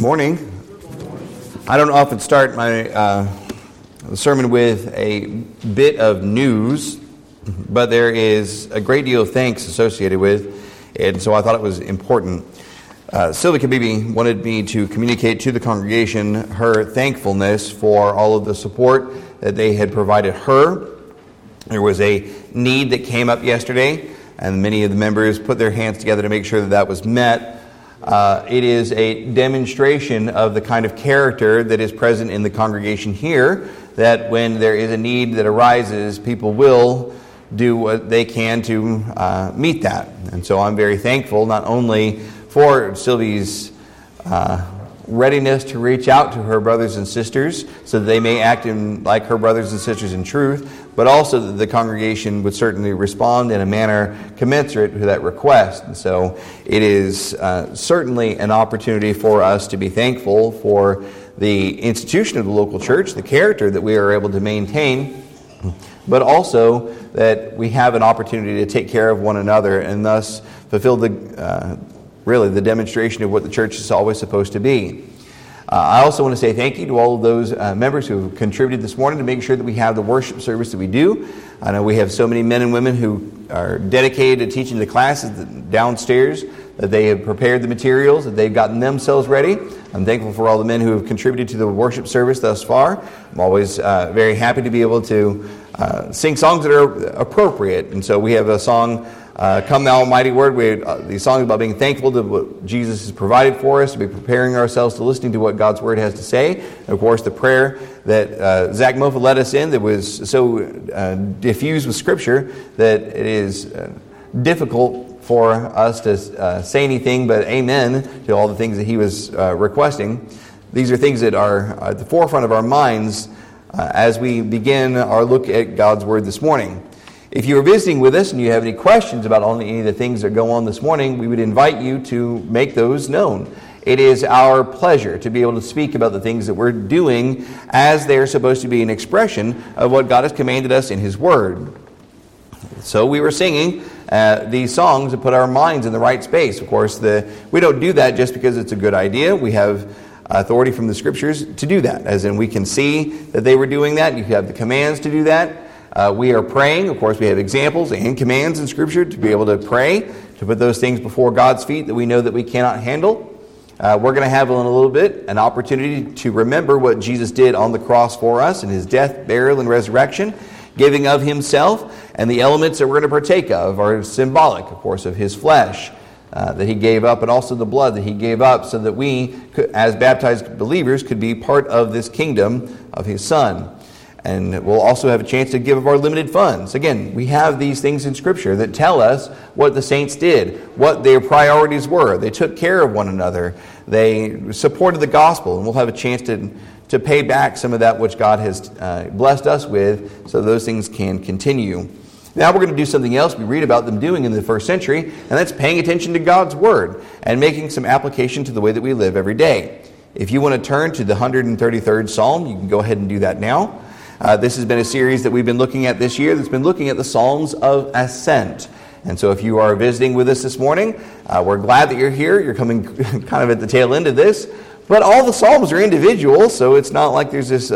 Morning. I don't often start my sermon with a bit of news, but there is a great deal of thanks associated with it, and so I thought it was important. Sylvia Kabibi wanted me to communicate to the congregation her thankfulness for all of the support that they had provided her. There was a need that came up yesterday, and many of the members put their hands together to make sure that that was met. It is a demonstration of the kind of character that is present in the congregation here, that when there is a need that arises, people will do what they can to meet that. And so I'm very thankful not only for Sylvie's readiness to reach out to her brothers and sisters so that they may act like her brothers and sisters in truth, but also that the congregation would certainly respond in a manner commensurate to that request. And so it is certainly an opportunity for us to be thankful for the institution of the local church, the character that we are able to maintain, but also that we have an opportunity to take care of one another and thus fulfill the demonstration of what the church is always supposed to be. I also want to say thank you to all of those members who have contributed this morning to make sure that we have the worship service that we do. I know we have so many men and women who are dedicated to teaching the classes downstairs, that they have prepared the materials, that they've gotten themselves ready. I'm thankful for all the men who have contributed to the worship service thus far. I'm always very happy to be able to sing songs that are appropriate. And so we have a song, Come Thou Almighty Word. These songs about being thankful to what Jesus has provided for us, to be preparing ourselves to listening to what God's Word has to say. And of course, the prayer that Zach Mofa led us in that was so diffused with Scripture that it is difficult for us to say anything but amen to all the things that he was requesting. These are things that are at the forefront of our minds as we begin our look at God's Word this morning. If you are visiting with us and you have any questions about any of the things that go on this morning, we would invite you to make those known. It is our pleasure to be able to speak about the things that we're doing as they're supposed to be an expression of what God has commanded us in His Word. So we were singing these songs to put our minds in the right space. Of course, we don't do that just because it's a good idea. We have authority from the Scriptures to do that, as in we can see that they were doing that. You have the commands to do that. We are praying. Of course, we have examples and commands in Scripture to be able to pray, to put those things before God's feet that we know that we cannot handle. We're going to have in a little bit an opportunity to remember what Jesus did on the cross for us in His death, burial, and resurrection, giving of Himself, and the elements that we're going to partake of are symbolic, of course, of His flesh that He gave up, and also the blood that He gave up so that we, as baptized believers, could be part of this kingdom of His Son. And we'll also have a chance to give of our limited funds. Again, we have these things in Scripture that tell us what the saints did, what their priorities were. They took care of one another. They supported the gospel, and we'll have a chance to pay back some of that which God has blessed us with so those things can continue. Now we're going to do something else we read about them doing in the first century, and that's paying attention to God's Word and making some application to the way that we live every day. If you want to turn to the 133rd Psalm, you can go ahead and do that now. This has been a series that we've been looking at this year that's been looking at the Psalms of Ascent. And so if you are visiting with us this morning, we're glad that you're here. You're coming kind of at the tail end of this. But all the Psalms are individual, so it's not like there's this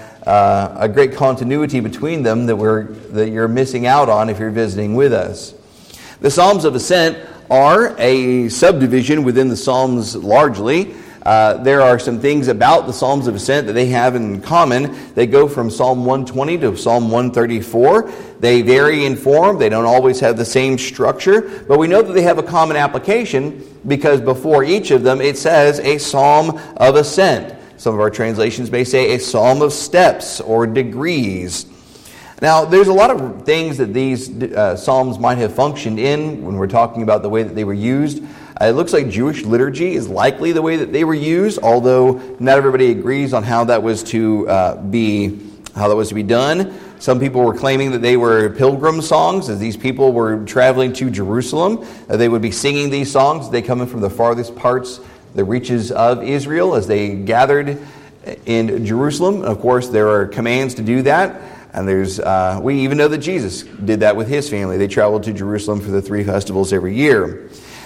a great continuity between them that you're missing out on if you're visiting with us. The Psalms of Ascent are a subdivision within the Psalms largely. There are some things about the Psalms of Ascent that they have in common. They go from Psalm 120 to Psalm 134. They vary in form. They don't always have the same structure. But we know that they have a common application because before each of them it says a Psalm of Ascent. Some of our translations may say a Psalm of Steps or Degrees. Now, there's a lot of things that these Psalms might have functioned in when we're talking about the way that they were used. It looks like Jewish liturgy is likely the way that they were used, although not everybody agrees on how that was to be done. Some people were claiming that they were pilgrim songs, as these people were traveling to Jerusalem. They would be singing these songs. They come in from the farthest parts, the reaches of Israel, as they gathered in Jerusalem. Of course, there are commands to do that. And we even know that Jesus did that with His family. They traveled to Jerusalem for the 3 festivals every year.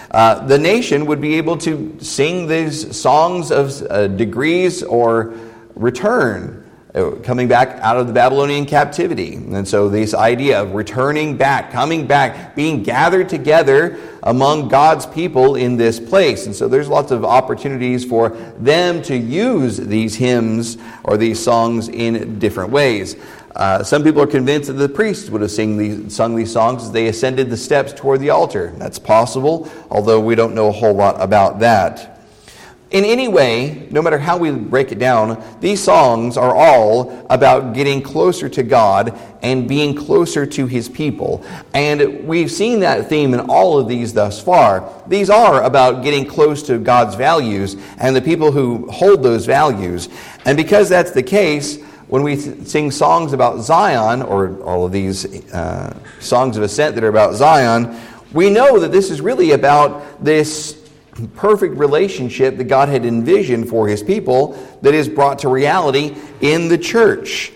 The nation would be able to sing these songs of degrees or return, coming back out of the Babylonian captivity. And so this idea of returning back, coming back, being gathered together among God's people in this place. And so there's lots of opportunities for them to use these hymns or these songs in different ways. Some people are convinced that the priests would have sung these songs as they ascended the steps toward the altar. That's possible, although we don't know a whole lot about that. In any way, no matter how we break it down, these songs are all about getting closer to God and being closer to His people. And we've seen that theme in all of these thus far. These are about getting close to God's values and the people who hold those values. And because that's the case, when we sing songs about Zion, or all of these songs of ascent that are about Zion, we know that this is really about this perfect relationship that God had envisioned for His people that is brought to reality in the church.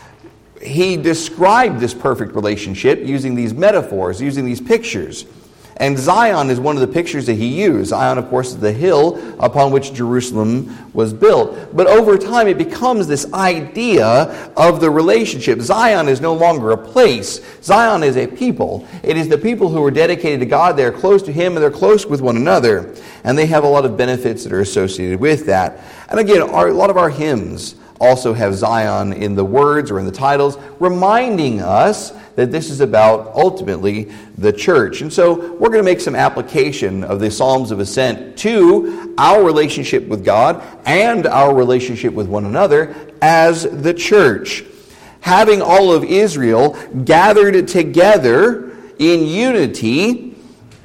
He described this perfect relationship using these metaphors, using these pictures. And Zion is one of the pictures that he used. Zion, of course, is the hill upon which Jerusalem was built. But over time, it becomes this idea of the relationship. Zion is no longer a place. Zion is a people. It is the people who are dedicated to God. They're close to Him, and they're close with one another. And they have a lot of benefits that are associated with that. And again, a lot of our hymns also have Zion in the words or in the titles, reminding us that this is about, ultimately, the church. And so we're going to make some application of the Psalms of Ascent to our relationship with God and our relationship with one another as the church. Having all of Israel gathered together in unity,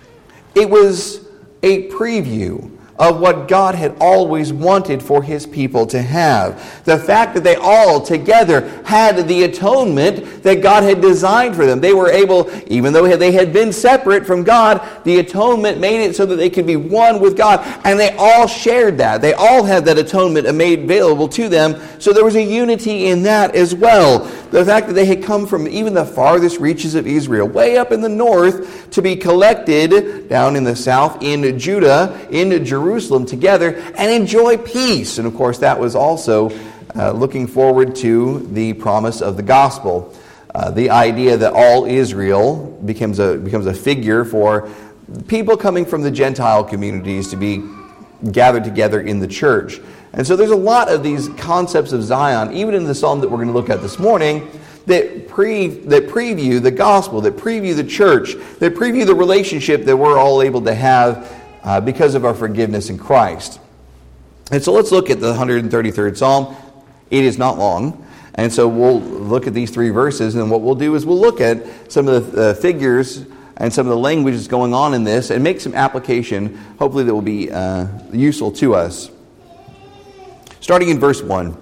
it was a preview of what God had always wanted for His people to have. The fact that they all together had the atonement that God had designed for them. They were able, even though they had been separate from God, the atonement made it so that they could be one with God. And they all shared that. They all had that atonement made available to them. So there was a unity in that as well. The fact that they had come from even the farthest reaches of Israel, way up in the north, to be collected down in the south in Judah, in Jerusalem together, and enjoy peace. And of course, that was also looking forward to the promise of the gospel. The idea that all Israel becomes a figure for people coming from the Gentile communities to be gathered together in the church. And so there's a lot of these concepts of Zion, even in the psalm that we're going to look at this morning, that preview the gospel, that preview the church, that preview the relationship that we're all able to have because of our forgiveness in Christ. And so let's look at the 133rd Psalm. It is not long. And so we'll look at these three verses, and what we'll do is we'll look at some of the figures and some of the language that's going on in this and make some application, hopefully that will be useful to us. Starting in verse 1.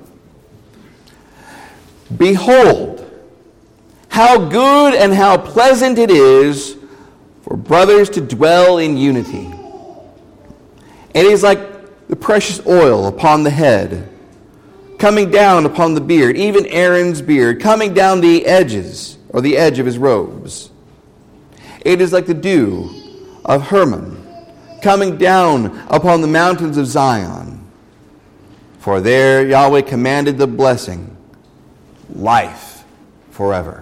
Behold, how good and how pleasant it is for brothers to dwell in unity. It is like the precious oil upon the head, coming down upon the beard, even Aaron's beard, coming down the edges, or the edge of his robes. It is like the dew of Hermon, coming down upon the mountains of Zion. For there Yahweh commanded the blessing, life forever.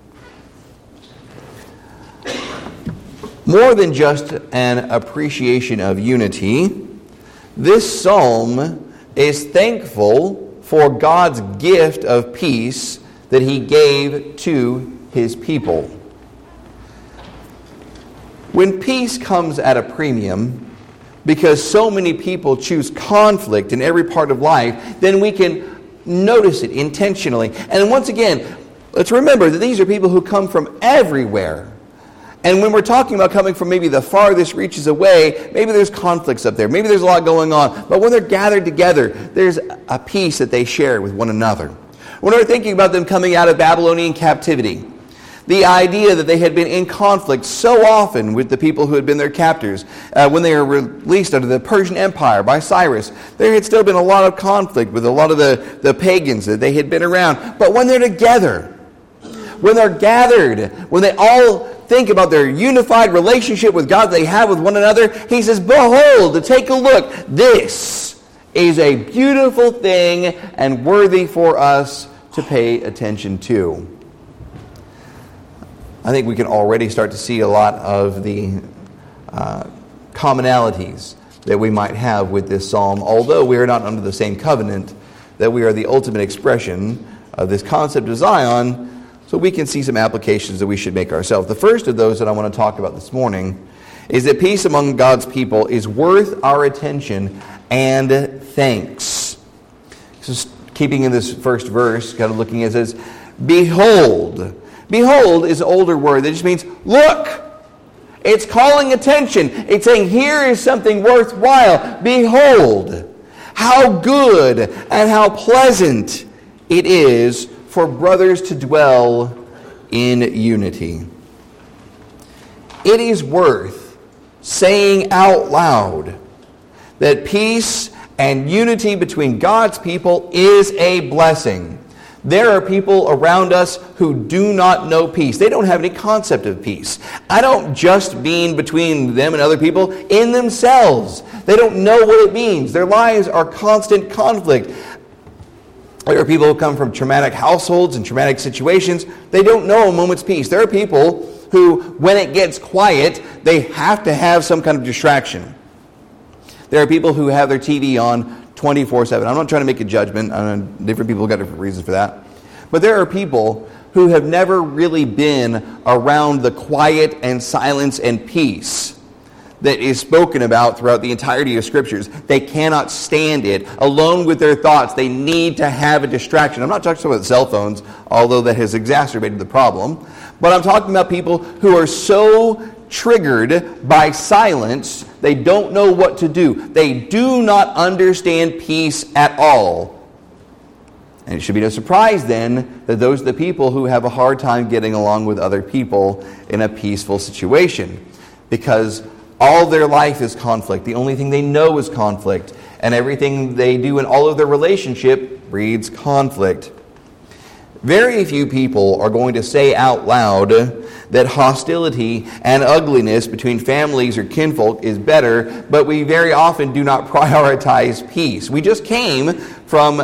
More than just an appreciation of unity, this psalm is thankful for God's gift of peace that He gave to His people. When peace comes at a premium, because so many people choose conflict in every part of life, then we can notice it intentionally. And once again, let's remember that these are people who come from everywhere. And when we're talking about coming from maybe the farthest reaches away, maybe there's conflicts up there. Maybe there's a lot going on. But when they're gathered together, there's a peace that they share with one another. When we're thinking about them coming out of Babylonian captivity, the idea that they had been in conflict so often with the people who had been their captors. When they were released under the Persian Empire by Cyrus, there had still been a lot of conflict with a lot of the pagans that they had been around. But when they're together, when they're gathered, when they all think about their unified relationship with God they have with one another. He says, behold, take a look. This is a beautiful thing and worthy for us to pay attention to. I think we can already start to see a lot of the commonalities that we might have with this psalm, although we are not under the same covenant, that we are the ultimate expression of this concept of Zion, so we can see some applications that we should make ourselves. The first of those that I want to talk about this morning is that peace among God's people is worth our attention and thanks. So keeping in this first verse, kind of looking at it, says, behold. Behold is an older word that just means look. It's calling attention. It's saying here is something worthwhile. Behold, how good and how pleasant it is for brothers to dwell in unity. It is worth saying out loud that peace and unity between God's people is a blessing. There are people around us who do not know peace. They don't have any concept of peace. I don't just mean between them and other people, in themselves. They don't know what it means. Their lives are constant conflict. There are people who come from traumatic households and traumatic situations. They don't know a moment's peace. There are people who, when it gets quiet, they have to have some kind of distraction. There are people who have their TV on 24/7. I'm not trying to make a judgment. Different people have got different reasons for that. But there are people who have never really been around the quiet and silence and peace that is spoken about throughout the entirety of Scriptures. They cannot stand it. Alone with their thoughts, they need to have a distraction. I'm not talking about cell phones, although that has exacerbated the problem. But I'm talking about people who are so triggered by silence, they don't know what to do. They do not understand peace at all. And it should be no surprise then that those are the people who have a hard time getting along with other people in a peaceful situation. Because all their life is conflict. The only thing they know is conflict. And everything they do in all of their relationship breeds conflict. Very few people are going to say out loud that hostility and ugliness between families or kinfolk is better, but we very often do not prioritize peace. We just came from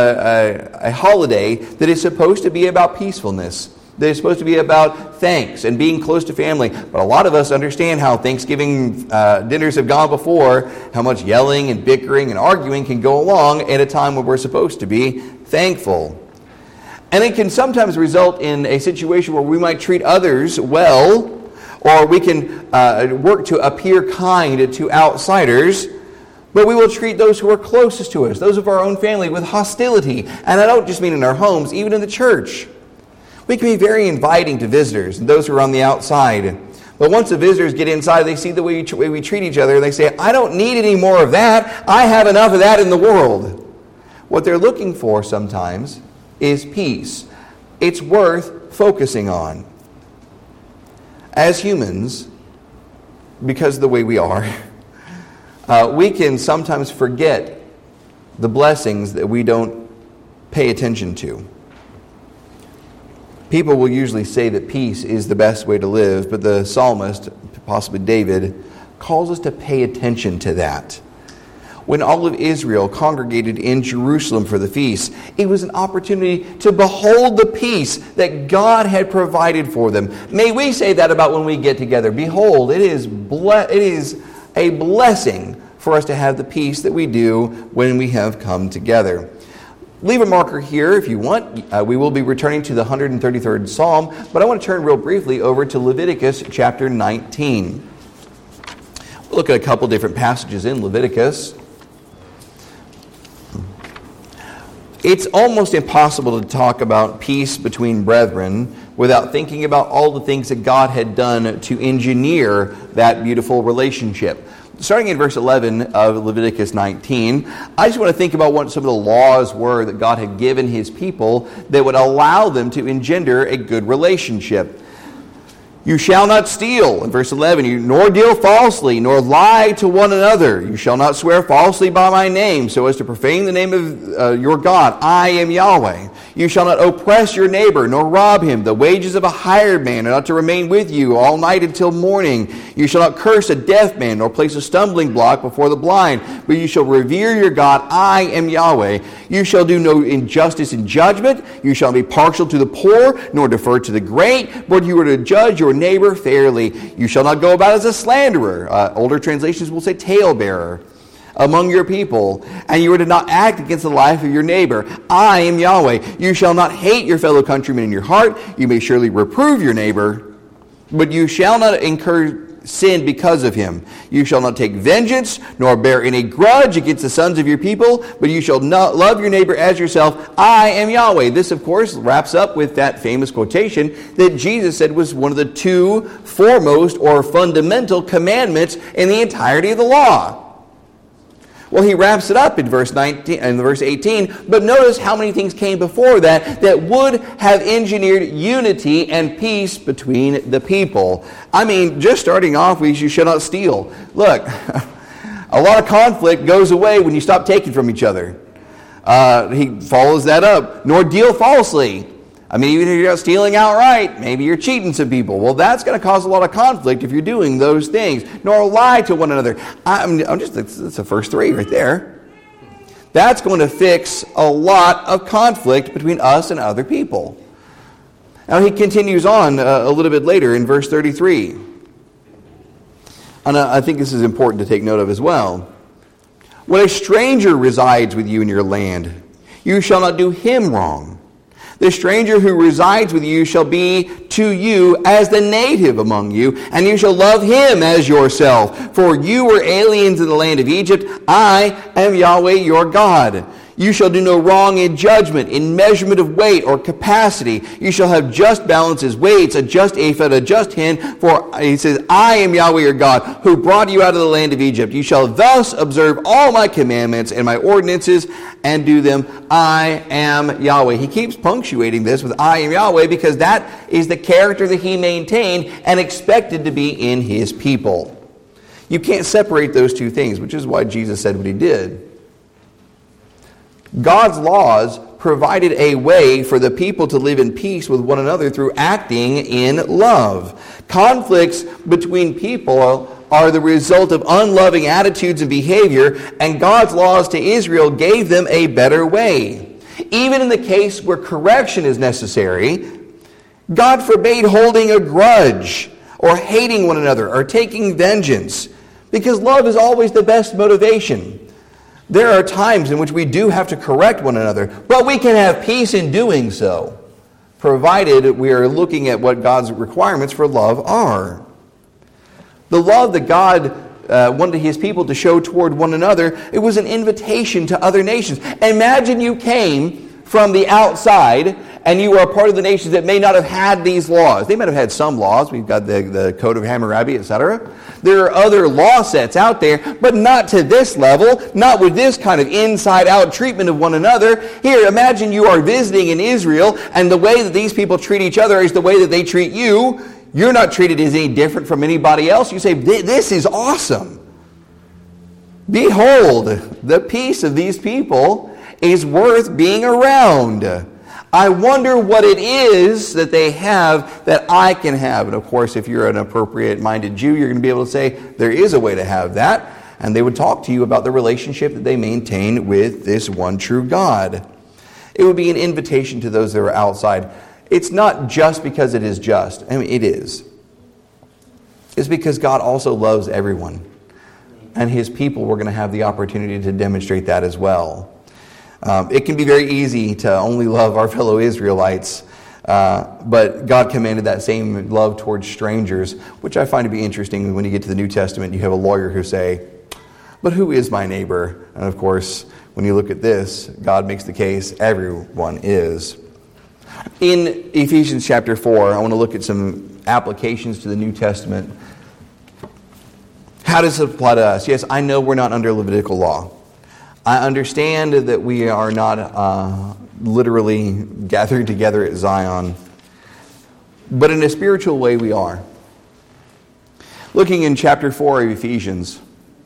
a holiday that is supposed to be about peacefulness, that is supposed to be about thanks and being close to family. But a lot of us understand how Thanksgiving dinners have gone before, how much yelling and bickering and arguing can go along at a time when we're supposed to be thankful. And it can sometimes result in a situation where we might treat others well, or we can work to appear kind to outsiders, but we will treat those who are closest to us, those of our own family, with hostility. And I don't just mean in our homes, even in the church. We can be very inviting to visitors and those who are on the outside. But once the visitors get inside, they see the way we treat each other, and they say, I don't need any more of that. I have enough of that in the world. What they're looking for sometimes is peace. It's worth focusing on. As humans, because of the way we are, we can sometimes forget the blessings that we don't pay attention to. People will usually say that peace is the best way to live, but the psalmist, possibly David, calls us to pay attention to that. When all of Israel congregated in Jerusalem for the feast, it was an opportunity to behold the peace that God had provided for them. May we say that about when we get together. Behold, it is a blessing for us to have the peace that we do when we have come together. Leave a marker here if you want. We will be returning to the 133rd Psalm, but I want to turn real briefly over to Leviticus chapter 19. We'll look at a couple different passages in Leviticus. It's almost impossible to talk about peace between brethren without thinking about all the things that God had done to engineer that beautiful relationship. Starting in verse 11 of Leviticus 19, I just want to think about what some of the laws were that God had given His people that would allow them to engender a good relationship. You shall not steal, in verse 11, nor deal falsely, nor lie to one another. You shall not swear falsely by my name, so as to profane the name of your God. I am Yahweh. You shall not oppress your neighbor, nor rob him. The wages of a hired man are not to remain with you all night until morning. You shall not curse a deaf man, nor place a stumbling block before the blind, but you shall revere your God. I am Yahweh. You shall do no injustice in judgment. You shall not be partial to the poor, nor defer to the great, but you are to judge your neighbor fairly. You shall not go about as a slanderer. Older translations will say talebearer among your people, and you are to not act against the life of your neighbor. I am Yahweh. You shall not hate your fellow countrymen in your heart. You may surely reprove your neighbor, but you shall not incur sin because of him. You shall not take vengeance, nor bear any grudge against the sons of your people, but you shall not love your neighbor as yourself. I am Yahweh. This, of course, wraps up with that famous quotation that Jesus said was one of the two foremost or fundamental commandments in the entirety of the law. Well, he wraps it up in verse 19 and verse 18, but notice how many things came before that would have engineered unity and peace between the people. I mean, just starting off with you shall not steal. Look, a lot of conflict goes away when you stop taking from each other. He follows that up. Nor deal falsely. I mean, even if you're not stealing outright, maybe you're cheating some people. Well, that's going to cause a lot of conflict if you're doing those things. Nor lie to one another. That's the first three right there. That's going to fix a lot of conflict between us and other people. Now, he continues on a little bit later in verse 33. And I think this is important to take note of as well. When a stranger resides with you in your land, you shall not do him wrong. The stranger who resides with you shall be to you as the native among you, and you shall love him as yourself. For you were aliens in the land of Egypt. I am Yahweh your God. You shall do no wrong in judgment, in measurement of weight or capacity. You shall have just balances, weights, a just ephod, a just hin. For he says, I am Yahweh your God, who brought you out of the land of Egypt. You shall thus observe all my commandments and my ordinances and do them. I am Yahweh. He keeps punctuating this with I am Yahweh because that is the character that he maintained and expected to be in his people. You can't separate those two things, which is why Jesus said what he did. God's laws provided a way for the people to live in peace with one another through acting in love. Conflicts between people are the result of unloving attitudes and behavior, and God's laws to Israel gave them a better way. Even in the case where correction is necessary, God forbade holding a grudge or hating one another or taking vengeance, because love is always the best motivation. There are times in which we do have to correct one another, but we can have peace in doing so, provided we are looking at what God's requirements for love are. The love that God wanted his people to show toward one another, it was an invitation to other nations. Imagine you came from the outside and you are a part of the nations that may not have had these laws. They might have had some laws. We've got the Code of Hammurabi, etc. There are other law sets out there, but not to this level, not with this kind of inside-out treatment of one another. Here, imagine you are visiting in Israel, and the way that these people treat each other is the way that they treat you. You're not treated as any different from anybody else. You say, this is awesome. Behold, the peace of these people is worth being around. I wonder what it is that they have that I can have. And of course, if you're an appropriate-minded Jew, you're going to be able to say, there is a way to have that. And they would talk to you about the relationship that they maintain with this one true God. It would be an invitation to those that are outside. It's not just because it is just. I mean, it is. It's because God also loves everyone. And his people were going to have the opportunity to demonstrate that as well. It can be very easy to only love our fellow Israelites, but God commanded that same love towards strangers, which I find to be interesting. When you get to the New Testament, you have a lawyer who say, but who is my neighbor? And of course, when you look at this, God makes the case, everyone is. In Ephesians chapter 4, I want to look at some applications to the New Testament. How does it apply to us? Yes, I know we're not under Levitical law. I understand that we are not literally gathering together at Zion, but in a spiritual way we are. Looking in chapter 4 of Ephesians,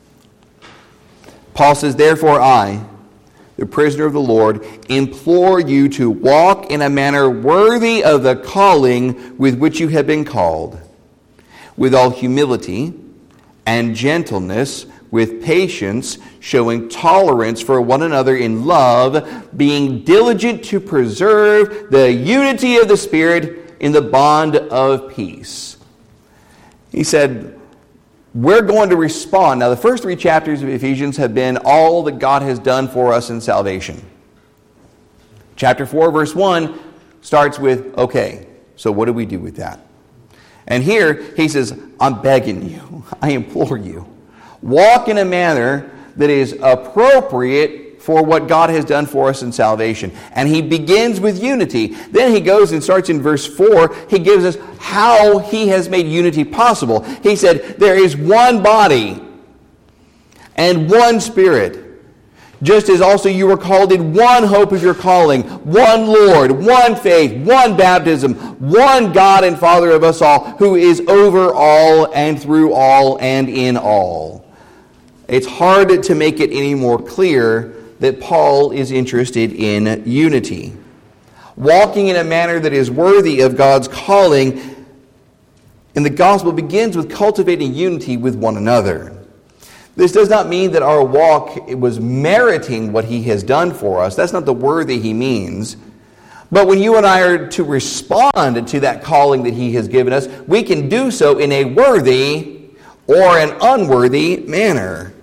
Paul says, "Therefore I, the prisoner of the Lord, implore you to walk in a manner worthy of the calling with which you have been called, with all humility and gentleness, with patience, showing tolerance for one another in love, being diligent to preserve the unity of the Spirit in the bond of peace." He said, we're going to respond. Now, the first 3 chapters of Ephesians have been all that God has done for us in salvation. Chapter 4, verse 1 starts with, okay, so what do we do with that? And here he says, I'm begging you, I implore you, walk in a manner that is appropriate for what God has done for us in salvation. And he begins with unity. Then he goes and starts in verse 4. He gives us how he has made unity possible. He said, there is one body and one Spirit, just as also you were called in one hope of your calling, one Lord, one faith, one baptism, one God and Father of us all, who is over all and through all and in all. It's hard to make it any more clear that Paul is interested in unity. Walking in a manner that is worthy of God's calling in the gospel begins with cultivating unity with one another. This does not mean that our walk was meriting what he has done for us. That's not the worthy he means. But when you and I are to respond to that calling that he has given us, we can do so in a worthy or an unworthy manner.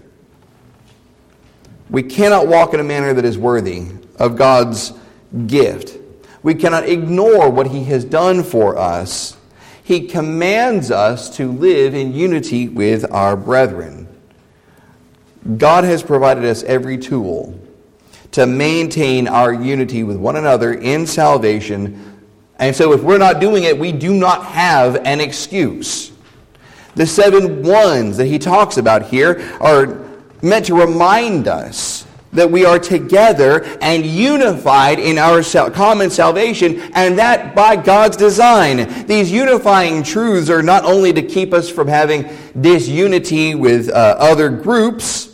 We cannot walk in a manner that is worthy of God's gift. We cannot ignore what he has done for us. He commands us to live in unity with our brethren. God has provided us every tool to maintain our unity with one another in salvation. And so if we're not doing it, we do not have an excuse. The 7 ones that he talks about here are meant to remind us that we are together and unified in our common salvation, and that by God's design. These unifying truths are not only to keep us from having disunity with other groups.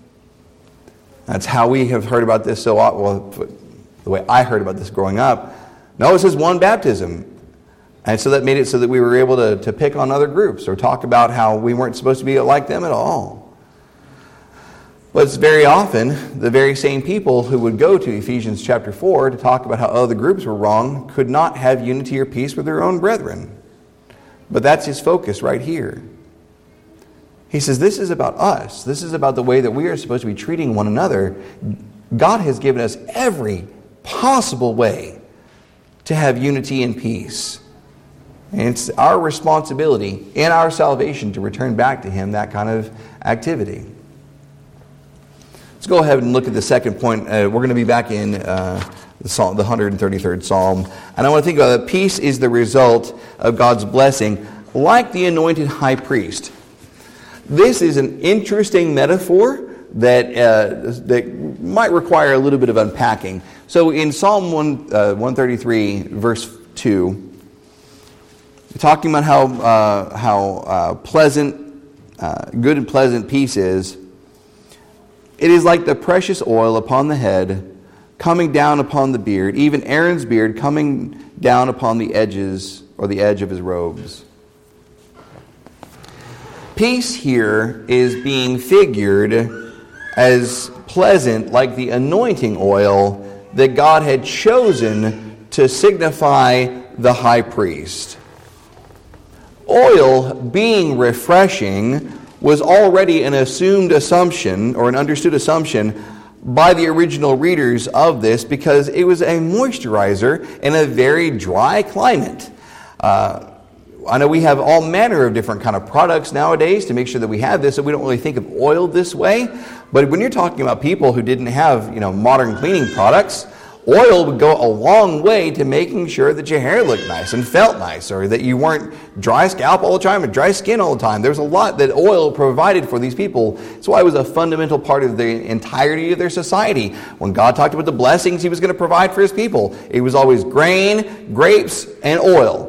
That's how we have heard about this so often. Well, the way I heard about this growing up. No, it says one baptism. And so that made it so that we were able to pick on other groups or talk about how we weren't supposed to be like them at all. But it's very often the very same people who would go to Ephesians chapter 4 to talk about how other groups were wrong could not have unity or peace with their own brethren. But that's his focus right here. He says this is about us. This is about the way that we are supposed to be treating one another. God has given us every possible way to have unity and peace. And it's our responsibility in our salvation to return back to him that kind of activity. Let's go ahead and look at the second point. We're going to be back in the 133rd Psalm. And I want to think about that. Peace is the result of God's blessing, like the anointed high priest. This is an interesting metaphor that might require a little bit of unpacking. So in Psalm 133, verse 2, talking about how pleasant, good and pleasant peace is, it is like the precious oil upon the head, coming down upon the beard, even Aaron's beard coming down upon the edges or the edge of his robes. Peace here is being figured as pleasant, like the anointing oil that God had chosen to signify the high priest. Oil being refreshing was already an assumed assumption or an understood assumption by the original readers of this because it was a moisturizer in a very dry climate. I know we have all manner of different kind of products nowadays to make sure that we have this, so we don't really think of oil this way. But when you're talking about people who didn't have, modern cleaning products, oil would go a long way to making sure that your hair looked nice and felt nice, or that you weren't dry scalp all the time or dry skin all the time. There's a lot that oil provided for these people. That's why it was a fundamental part of the entirety of their society. When God talked about the blessings he was going to provide for his people, it was always grain, grapes, and oil.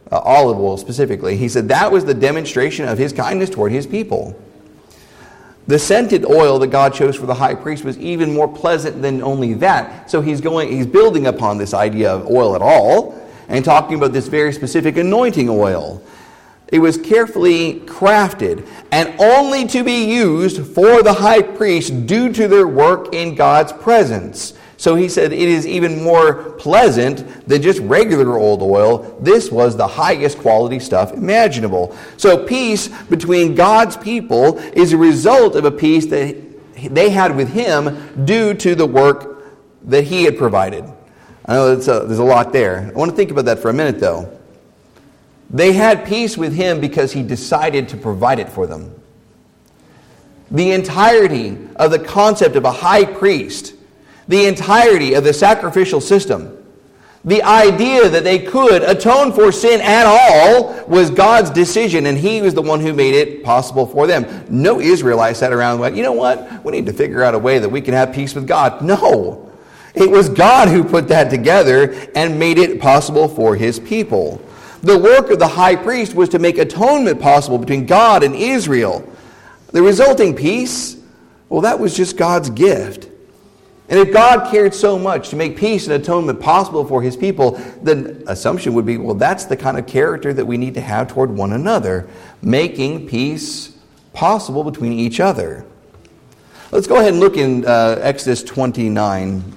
olive oil specifically. He said that was the demonstration of his kindness toward his people. The scented oil that God chose for the high priest was even more pleasant than only that. So he's building upon this idea of oil at all and talking about this very specific anointing oil. It was carefully crafted and only to be used for the high priest due to their work in God's presence. So he said it is even more pleasant than just regular old oil. This was the highest quality stuff imaginable. So peace between God's people is a result of a peace that they had with him due to the work that he had provided. I know there's a lot there. I want to think about that for a minute, though. They had peace with him because he decided to provide it for them. The entirety of the concept of a high priest, the entirety of the sacrificial system, the idea that they could atone for sin at all was God's decision, and he was the one who made it possible for them. No Israelite sat around and went, you know what? We need to figure out a way that we can have peace with God. No. It was God who put that together and made it possible for his people. The work of the high priest was to make atonement possible between God and Israel. The resulting peace, well, that was just God's gift. And if God cared so much to make peace and atonement possible for his people, then assumption would be, well, that's the kind of character that we need to have toward one another, making peace possible between each other. Let's go ahead and look in Exodus 29.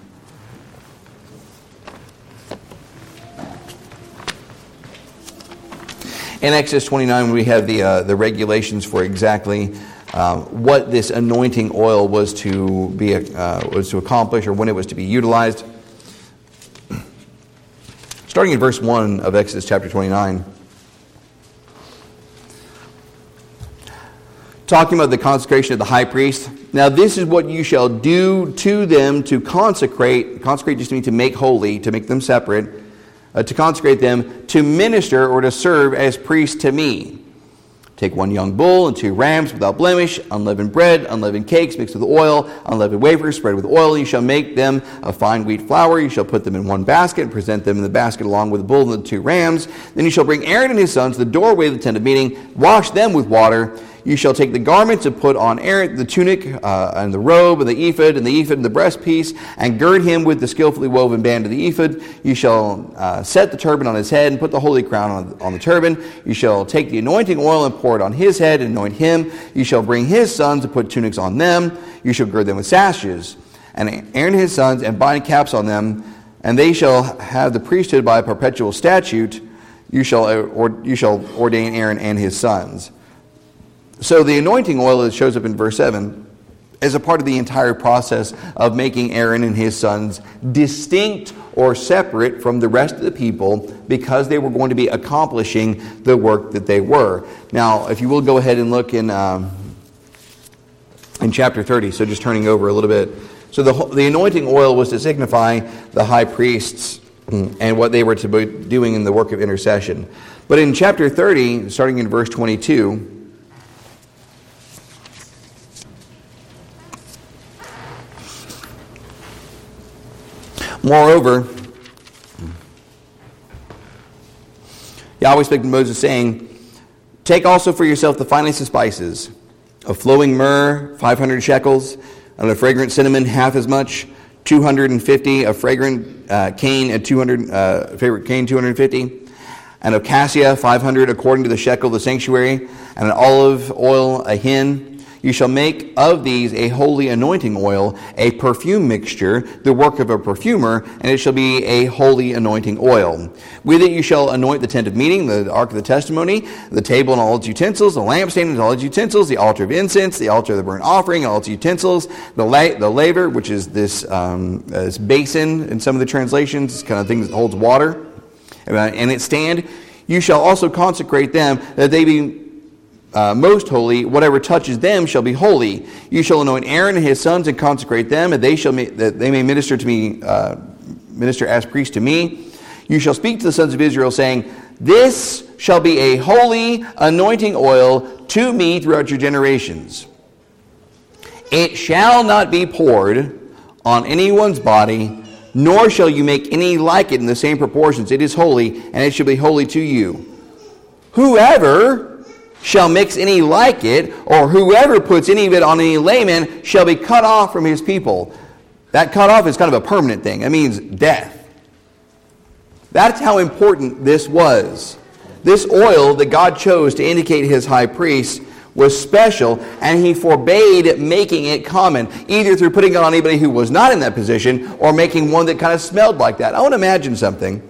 In Exodus 29, we have the regulations for exactly what this anointing oil was to accomplish, or when it was to be utilized. Starting in verse 1 of Exodus chapter 29, talking about the consecration of the high priest. Now this is what you shall do to them to consecrate. Consecrate just means to make holy, to make them separate, to consecrate them to minister or to serve as priests to me. Take 1 young bull and 2 rams without blemish, unleavened bread, unleavened cakes mixed with oil, unleavened wafers spread with oil. You shall make them of fine wheat flour. You shall put them in 1 basket and present them in the basket along with the bull and the 2 rams. Then you shall bring Aaron and his sons to the doorway of the tent of meeting, wash them with water. You shall take the garments and put on Aaron the tunic and the robe and the ephod and the breastpiece, and gird him with the skillfully woven band of the ephod. You shall set the turban on his head and put the holy crown on the turban. You shall take the anointing oil and pour it on his head and anoint him. You shall bring his sons and put tunics on them. You shall gird them with sashes, and Aaron and his sons, and bind caps on them, and they shall have the priesthood by a perpetual statute. You shall ordain Aaron and his sons. So the anointing oil that shows up in verse 7 is a part of the entire process of making Aaron and his sons distinct or separate from the rest of the people, because they were going to be accomplishing the work that they were. Now, if you will go ahead and look in chapter 30, so just turning over a little bit. So the anointing oil was to signify the high priests and what they were to be doing in the work of intercession. But in chapter 30, starting in verse 22, moreover, Yahweh spake to Moses, saying, take also for yourself the finest of spices, of flowing myrrh, 500 shekels, and of fragrant cinnamon, half as much, 250 of fragrant cane, and 250, and of cassia, 500 according to the shekel of the sanctuary, and an olive oil, a hin. You shall make of these a holy anointing oil, a perfume mixture, the work of a perfumer, and it shall be a holy anointing oil. With it you shall anoint the tent of meeting, the ark of the testimony, the table and all its utensils, the lampstand and all its utensils, the altar of incense, the altar of the burnt offering, all its utensils, the laver, which is this basin in some of the translations, this kind of thing that holds water, and its stand. You shall also consecrate them, that they be most holy. Whatever touches them shall be holy. You shall anoint Aaron and his sons and consecrate them, and that they may minister to me, minister as priests to me. You shall speak to the sons of Israel, saying, this shall be a holy anointing oil to me throughout your generations. It shall not be poured on anyone's body, nor shall you make any like it in the same proportions. It is holy, and it shall be holy to you. Whoever shall mix any like it, or whoever puts any of it on any layman, shall be cut off from his people. That cut off is kind of a permanent thing. It means death. That's how important this was. This oil that God chose to indicate his high priest was special, and he forbade making it common, either through putting it on anybody who was not in that position, or making one that kind of smelled like that. I want to imagine something.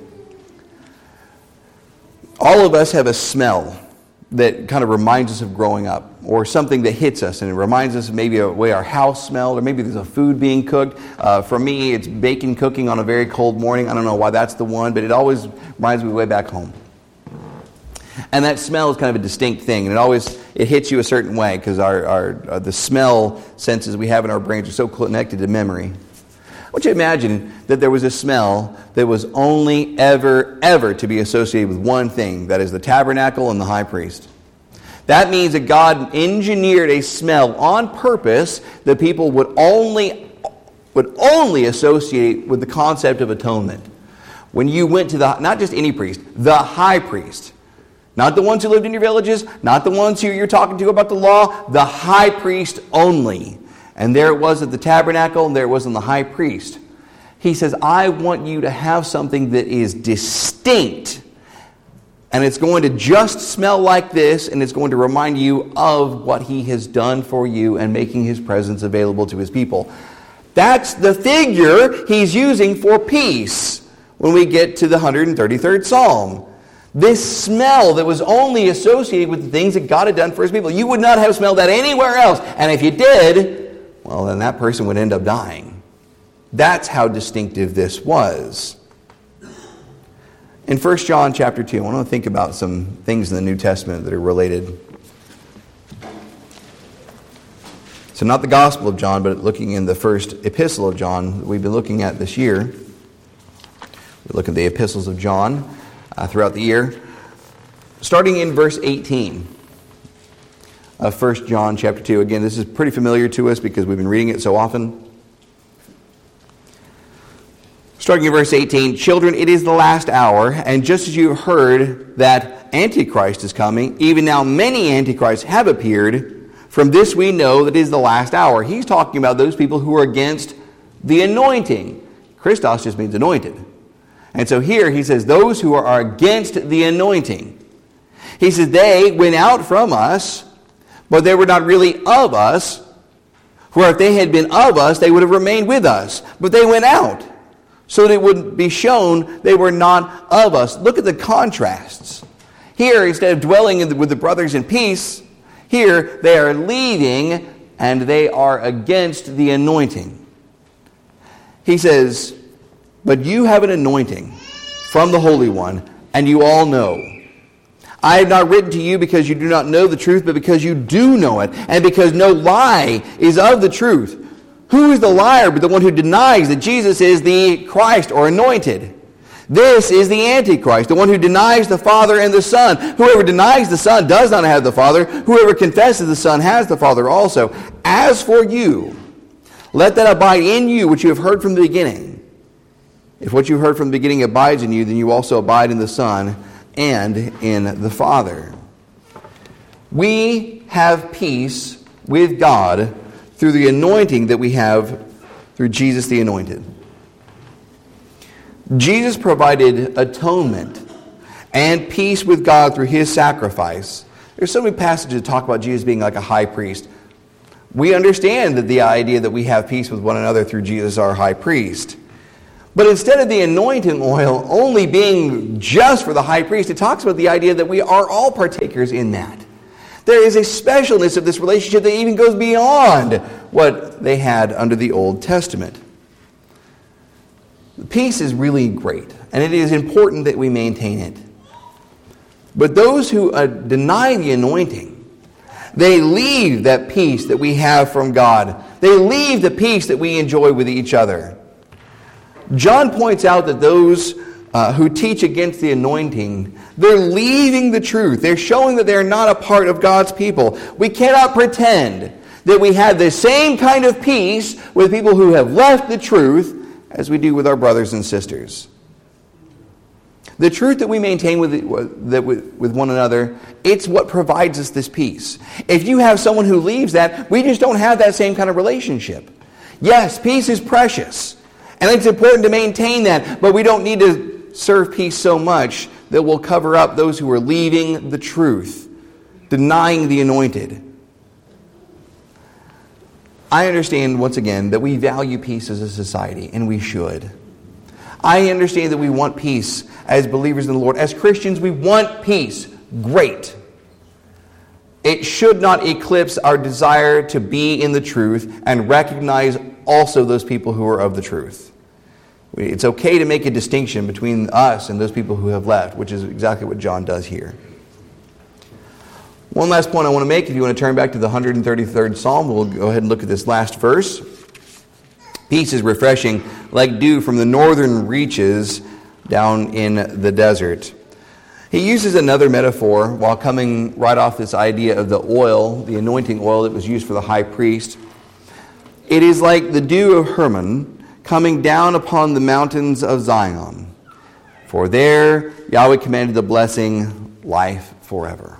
All of us have a smell that kind of reminds us of growing up, or something that hits us, and it reminds us of maybe a way our house smelled, or maybe there's a food being cooked. For me, it's bacon cooking on a very cold morning. I don't know why that's the one, but it always reminds me way back home. And that smell is kind of a distinct thing, and it hits you a certain way, because the smell senses we have in our brains are so connected to memory. I want you to imagine that there was a smell that was only ever to be associated with one thing, that is the tabernacle and the high priest. That means that God engineered a smell on purpose that people would only associate with the concept of atonement. When you went to not just any priest, the high priest, not the ones who lived in your villages, not the ones who you're talking to about the law, the high priest only. And there it was at the tabernacle, and there it was in the high priest. He says, I want you to have something that is distinct. And it's going to just smell like this, and it's going to remind you of what he has done for you and making his presence available to his people. That's the figure he's using for peace when we get to the 133rd Psalm. This smell that was only associated with the things that God had done for his people. You would not have smelled that anywhere else. And if you did, well, then that person would end up dying. That's how distinctive this was. In 1 John chapter 2, I want to think about some things in the New Testament that are related. So not the Gospel of John, but looking in the first epistle of John that we've been looking at this year. We look at the epistles of John throughout the year. Starting in verse 18 of 1 John chapter 2. Again, this is pretty familiar to us because we've been reading it so often. Starting in verse 18, children, it is the last hour, and just as you have heard that Antichrist is coming, even now many Antichrists have appeared. From this we know that it is the last hour. He's talking about those people who are against the anointing. Christos just means anointed. And so here he says, those who are against the anointing. He says, they went out from us, but they were not really of us. For if they had been of us, they would have remained with us. But they went out, so that it would be shown they were not of us. Look at the contrasts. Here, instead of dwelling with the brothers in peace, here they are leaving and they are against the anointing. He says, but you have an anointing from the Holy One, and you all know. I have not written to you because you do not know the truth, but because you do know it, and because no lie is of the truth. Who is the liar but the one who denies that Jesus is the Christ or anointed? This is the Antichrist, the one who denies the Father and the Son. Whoever denies the Son does not have the Father. Whoever confesses the Son has the Father also. As for you, let that abide in you which you have heard from the beginning. If what you heard from the beginning abides in you, then you also abide in the Son and in the Father. We have peace with God through the anointing that we have through Jesus the Anointed. Jesus provided atonement and peace with God through his sacrifice. There's so many passages that talk about Jesus being like a high priest. We understand that the idea that we have peace with one another through Jesus our high priest. But instead of the anointing oil only being just for the high priest, it talks about the idea that we are all partakers in that. There is a specialness of this relationship that even goes beyond what they had under the Old Testament. Peace is really great, and it is important that we maintain it. But those who deny the anointing, they leave that peace that we have from God. They leave the peace that we enjoy with each other. John points out that those who teach against the anointing, they're leaving the truth. They're showing that they're not a part of God's people. We cannot pretend that we have the same kind of peace with people who have left the truth as we do with our brothers and sisters. The truth that we maintain with one another, it's what provides us this peace. If you have someone who leaves that, we just don't have that same kind of relationship. Yes, peace is precious, and it's important to maintain that, but we don't need to serve peace so much that we'll cover up those who are leaving the truth, denying the anointed. I understand, once again, that we value peace as a society, and we should. I understand that we want peace as believers in the Lord. As Christians, we want peace. Great. It should not eclipse our desire to be in the truth and recognize also those people who are of the truth. It's okay to make a distinction between us and those people who have left, which is exactly what John does here. One last point I want to make, if you want to turn back to the 133rd Psalm, we'll go ahead and look at this last verse. Peace is refreshing like dew from the northern reaches down in the desert. He uses another metaphor while coming right off this idea of the oil, the anointing oil that was used for the high priest. It is like the dew of Hermon coming down upon the mountains of Zion. For there Yahweh commanded the blessing, life forever.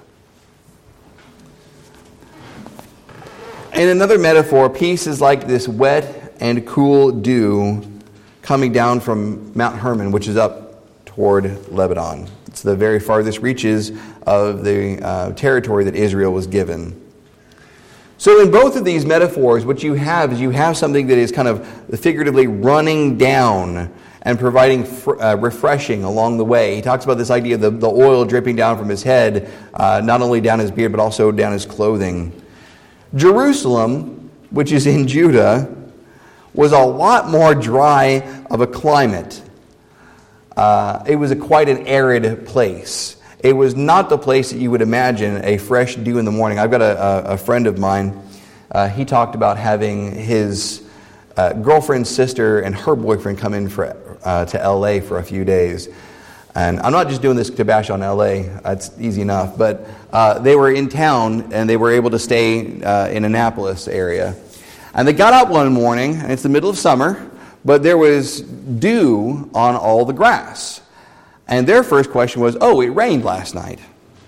In another metaphor, peace is like this wet and cool dew coming down from Mount Hermon, which is up toward Lebanon. It's the very farthest reaches of the territory that Israel was given. So in both of these metaphors, what you have is you have something that is kind of figuratively running down and providing refreshing along the way. He talks about this idea of the oil dripping down from his head, not only down his beard, but also down his clothing. Jerusalem, which is in Judah, was a lot more dry of a climate. It was quite an arid place. It was not the place that you would imagine a fresh dew in the morning. I've got a friend of mine. He talked about having his girlfriend's sister and her boyfriend come in to L.A. for a few days. And I'm not just doing this to bash on L.A. That's easy enough. But they were in town, and they were able to stay in Annapolis area. And they got up one morning, and it's the middle of summer, but there was dew on all the grass. And their first question was, oh, it rained last night.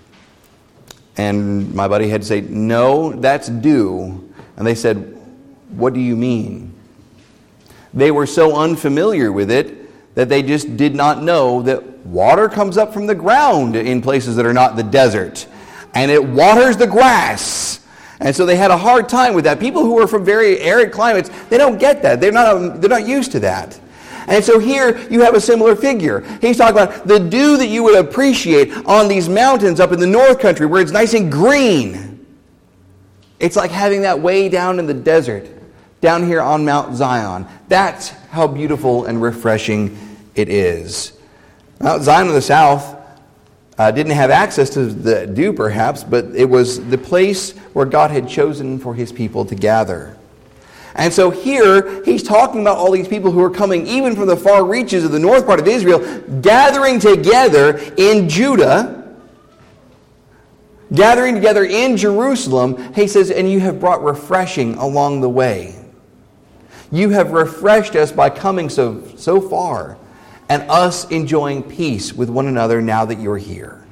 And my buddy had to say, no, that's dew. And they said, what do you mean? They were so unfamiliar with it that they just did not know that water comes up from the ground in places that are not the desert. And it waters the grass. And so they had a hard time with that. People who are from very arid climates, they don't get that. They're not used to that. And so here you have a similar figure. He's talking about the dew that you would appreciate on these mountains up in the north country where it's nice and green. It's like having that way down in the desert, down here on Mount Zion. That's how beautiful and refreshing it is. Mount Zion in the south didn't have access to the dew perhaps, but it was the place where God had chosen for his people to gather. And so here, he's talking about all these people who are coming even from the far reaches of the north part of Israel, gathering together in Judah, gathering together in Jerusalem. He says, and you have brought refreshing along the way. You have refreshed us by coming so far, and us enjoying peace with one another now that you're here.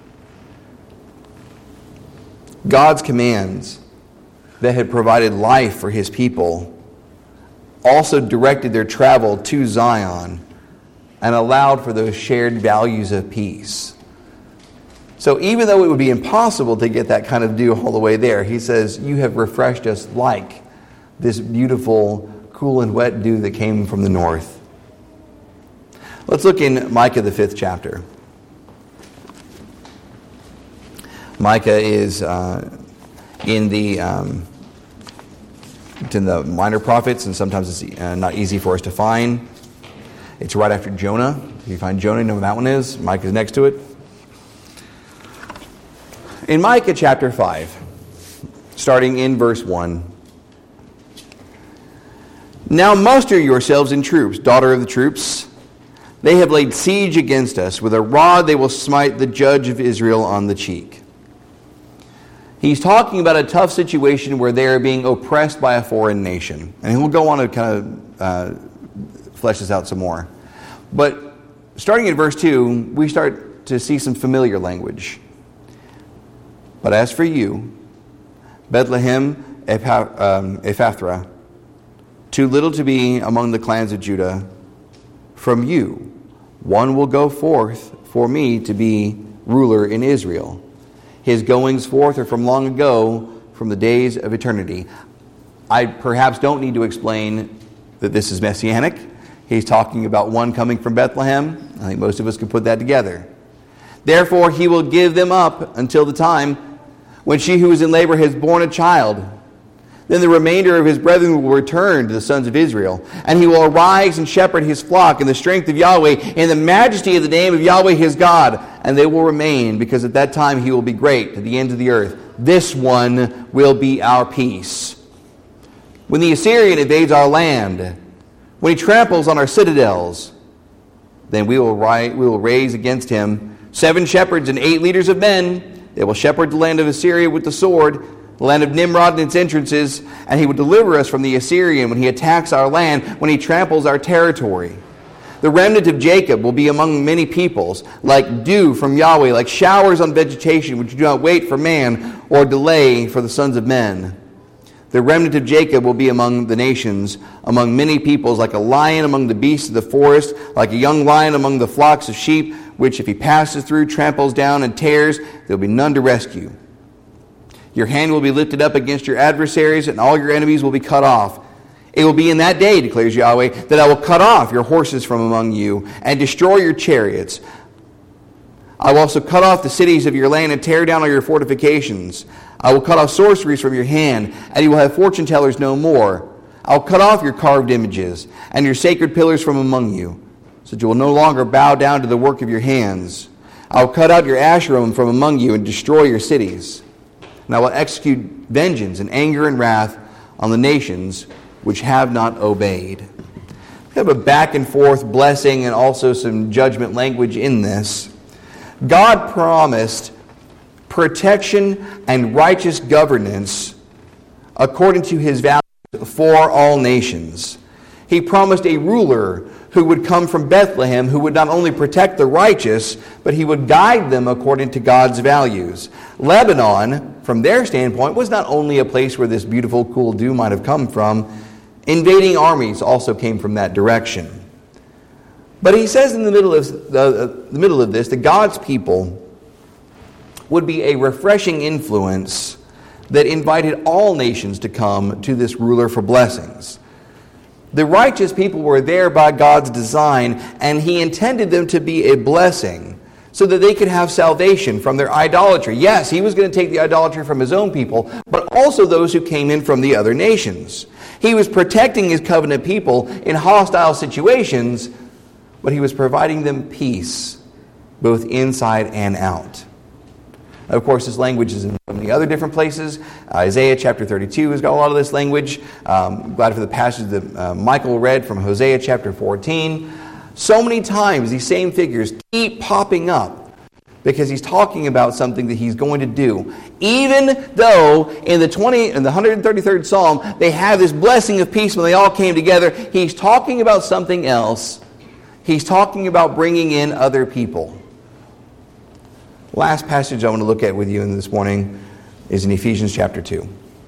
God's commands that had provided life for his people also directed their travel to Zion and allowed for those shared values of peace. So even though it would be impossible to get that kind of dew all the way there, he says, you have refreshed us like this beautiful, cool and wet dew that came from the north. Let's look in Micah, the 5th chapter. Micah is in the minor prophets, and sometimes it's not easy for us to find. It's right after Jonah. If you find Jonah, you know what that one is. Micah's next to it. In Micah chapter 5, starting in verse 1. Now muster yourselves in troops, daughter of the troops. They have laid siege against us. With a rod they will smite the judge of Israel on the cheek. He's talking about a tough situation where they are being oppressed by a foreign nation. And he'll go on to kind of flesh this out some more. But starting in verse 2, we start to see some familiar language. But as for you, Bethlehem Ephrathah, too little to be among the clans of Judah, from you one will go forth for me to be ruler in Israel. His goings forth are from long ago, from the days of eternity. I perhaps don't need to explain that this is messianic. He's talking about one coming from Bethlehem. I think most of us can put that together. Therefore he will give them up until the time when she who is in labor has borne a child. Then the remainder of his brethren will return to the sons of Israel, and he will arise and shepherd his flock in the strength of Yahweh, in the majesty of the name of Yahweh his God, and they will remain, because at that time he will be great to the ends of the earth. This one will be our peace. When the Assyrian invades our land, when he tramples on our citadels, then we will raise against him 7 shepherds and 8 leaders of men. They will shepherd the land of Assyria with the sword, the land of Nimrod and its entrances, and he will deliver us from the Assyrian when he attacks our land, when he tramples our territory. The remnant of Jacob will be among many peoples, like dew from Yahweh, like showers on vegetation, which do not wait for man or delay for the sons of men. The remnant of Jacob will be among the nations, among many peoples, like a lion among the beasts of the forest, like a young lion among the flocks of sheep, which if he passes through, tramples down and tears, there will be none to rescue. Your hand will be lifted up against your adversaries, and all your enemies will be cut off. It will be in that day, declares Yahweh, that I will cut off your horses from among you, and destroy your chariots. I will also cut off the cities of your land, and tear down all your fortifications. I will cut off sorceries from your hand, and you will have fortune tellers no more. I will cut off your carved images, and your sacred pillars from among you, so that you will no longer bow down to the work of your hands. I will cut out your Asherim from among you, and destroy your cities. And I will execute vengeance and anger and wrath on the nations which have not obeyed. We have a back and forth blessing and also some judgment language in this. God promised protection and righteous governance according to his values for all nations. He promised a ruler who would come from Bethlehem, who would not only protect the righteous, but he would guide them according to God's values. Lebanon, from their standpoint, was not only a place where this beautiful, cool dew might have come from. Invading armies also came from that direction. But he says in the middle of this that God's people would be a refreshing influence that invited all nations to come to this ruler for blessings. The righteous people were there by God's design, and he intended them to be a blessing so that they could have salvation from their idolatry. Yes, he was going to take the idolatry from his own people, but also those who came in from the other nations. He was protecting his covenant people in hostile situations, but he was providing them peace, both inside and out. Of course, this language is in so many other different places. Isaiah chapter 32 has got a lot of this language. Glad for the passage that Michael read from Hosea chapter 14. So many times these same figures keep popping up because he's talking about something that he's going to do. Even though in the 133rd Psalm they have this blessing of peace when they all came together, he's talking about something else. He's talking about bringing in other people. Last passage I want to look at with you this morning is in Ephesians chapter 2.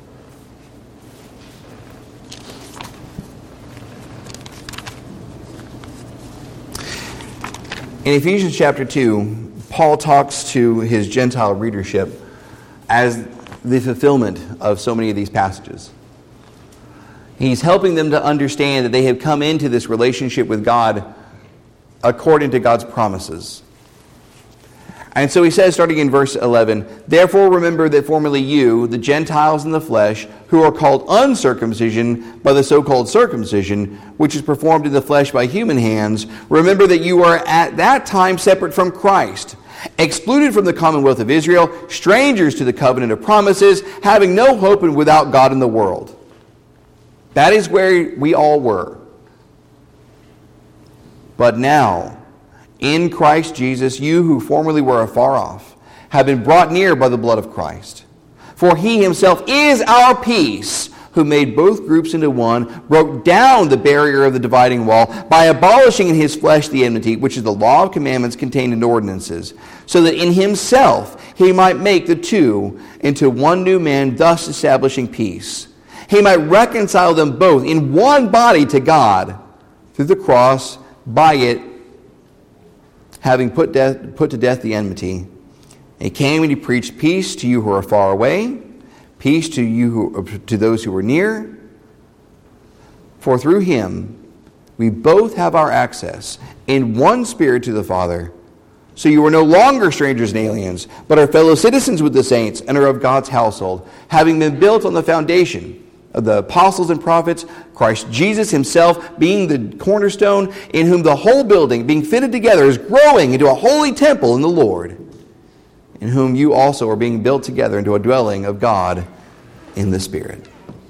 In Ephesians chapter 2, Paul talks to his Gentile readership as the fulfillment of so many of these passages. He's helping them to understand that they have come into this relationship with God according to God's promises. And so he says, starting in verse 11, "Therefore remember that formerly you, the Gentiles in the flesh, who are called uncircumcision by the so-called circumcision, which is performed in the flesh by human hands, remember that you were at that time separate from Christ, excluded from the commonwealth of Israel, strangers to the covenant of promises, having no hope and without God in the world." That is where we all were. But now, in Christ Jesus, you who formerly were afar off have been brought near by the blood of Christ. For he himself is our peace, who made both groups into one, broke down the barrier of the dividing wall by abolishing in his flesh the enmity, which is the law of commandments contained in ordinances, so that in himself he might make the two into one new man, thus establishing peace. He might reconcile them both in one body to God through the cross, by it having put to death the enmity. He came and he preached peace to you who are far away, peace to those who are near. For through him we both have our access in one Spirit to the Father. So you are no longer strangers and aliens, but are fellow citizens with the saints and are of God's household, having been built on the foundation of the apostles and prophets, Christ Jesus himself being the cornerstone, in whom the whole building, being fitted together, is growing into a holy temple in the Lord, in whom you also are being built together into a dwelling of God in the Spirit.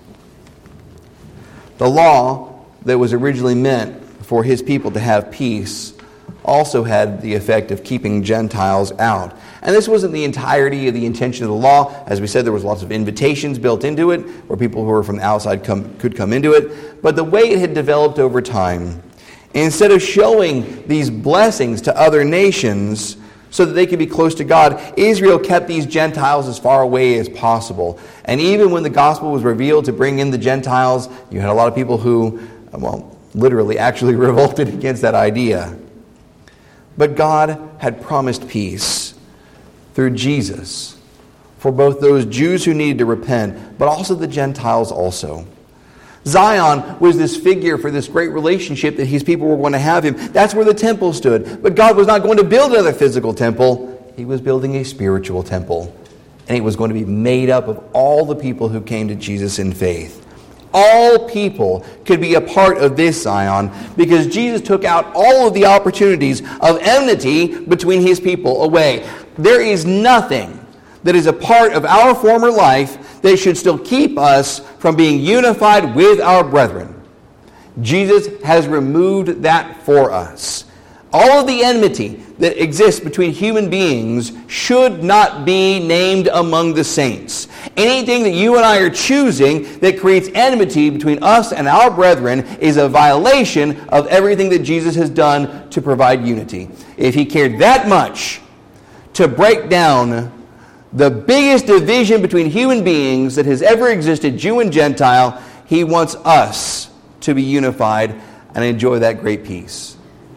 The law that was originally meant for his people to have peace also had the effect of keeping Gentiles out. And this wasn't the entirety of the intention of the law. As we said, there was lots of invitations built into it, where people who were from the outside could come into it. But the way it had developed over time, instead of showing these blessings to other nations so that they could be close to God, Israel kept these Gentiles as far away as possible. And even when the gospel was revealed to bring in the Gentiles, you had a lot of people who, literally actually revolted against that idea. But God had promised peace through Jesus for both those Jews who needed to repent, but also the Gentiles also. Zion was this figure for this great relationship that his people were going to have him. That's where the temple stood. But God was not going to build another physical temple. He was building a spiritual temple. And it was going to be made up of all the people who came to Jesus in faith. All people could be a part of this Zion because Jesus took out all of the opportunities of enmity between his people away. There is nothing that is a part of our former life that should still keep us from being unified with our brethren. Jesus has removed that for us. All of the enmity that exists between human beings should not be named among the saints. Anything that you and I are choosing that creates enmity between us and our brethren is a violation of everything that Jesus has done to provide unity. If he cared that much to break down the biggest division between human beings that has ever existed, Jew and Gentile, he wants us to be unified and enjoy that great peace.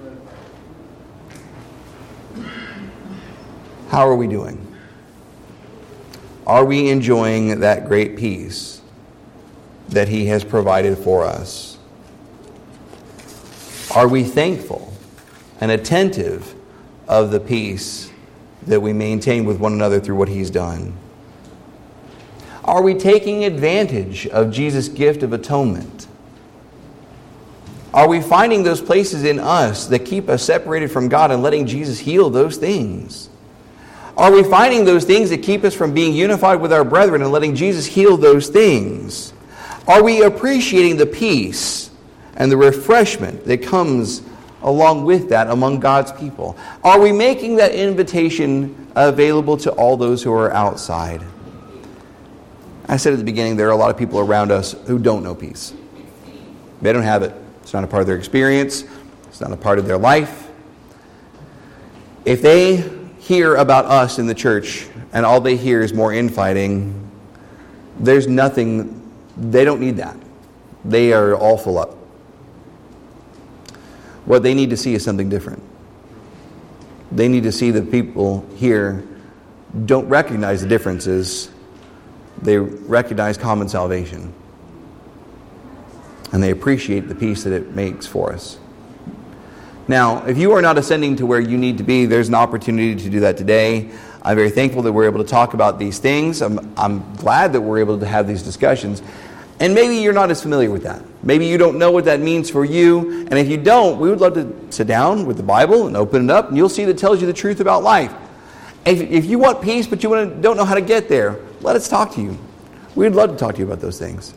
How are we doing? Are we enjoying that great peace that he has provided for us? Are we thankful and attentive of the peace that we maintain with one another through what he's done? Are we taking advantage of Jesus' gift of atonement? Are we finding those places in us that keep us separated from God and letting Jesus heal those things? Are we finding those things that keep us from being unified with our brethren and letting Jesus heal those things? Are we appreciating the peace and the refreshment that comes along with that among God's people? Are we making that invitation available to all those who are outside? I said at the beginning, there are a lot of people around us who don't know peace. They don't have it. It's not a part of their experience. It's not a part of their life. If they hear about us in the church and all they hear is more infighting, there's nothing, they don't need that. They are all full up. What they need to see is something different. They need to see that people here don't recognize the differences. They recognize common salvation. And they appreciate the peace that it makes for us. Now, if you are not ascending to where you need to be, there's an opportunity to do that today. I'm very thankful that we're able to talk about these things. I'm glad that we're able to have these discussions. And maybe you're not as familiar with that. Maybe you don't know what that means for you. And if you don't, we would love to sit down with the Bible and open it up, and you'll see that it tells you the truth about life. If you want peace, but you don't know how to get there, let us talk to you. We'd love to talk to you about those things.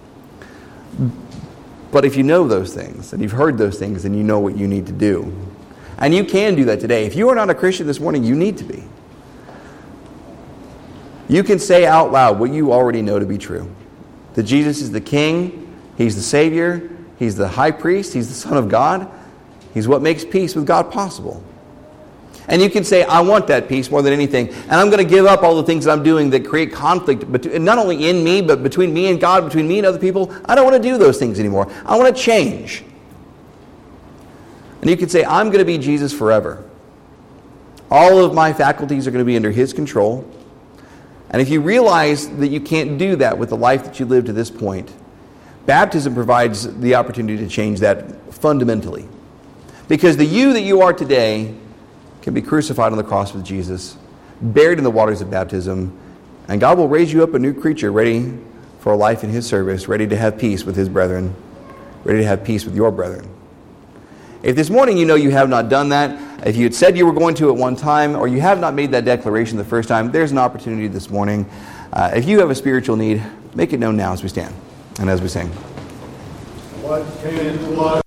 But if you know those things, and you've heard those things, then you know what you need to do. And you can do that today. If you are not a Christian this morning, you need to be. You can say out loud what you already know to be true. that Jesus is the King, He's the Savior, He's the High Priest, He's the Son of God. He's what makes peace with God possible. And you can say, I want that peace more than anything. And I'm going to give up all the things that I'm doing that create conflict, not only in me, but between me and God, between me and other people. I don't want to do those things anymore. I want to change. And you can say, I'm going to be Jesus forever. All of my faculties are going to be under His control. And if you realize that you can't do that with the life that you lived to this point, baptism provides the opportunity to change that fundamentally. Because the you that you are today can be crucified on the cross with Jesus, buried in the waters of baptism, and God will raise you up a new creature ready for a life in His service, ready to have peace with His brethren, ready to have peace with your brethren. If this morning you know you have not done that, if you had said you were going to at one time, or you have not made that declaration the first time, there's an opportunity this morning. If you have a spiritual need, make it known now as we stand and as we sing. What can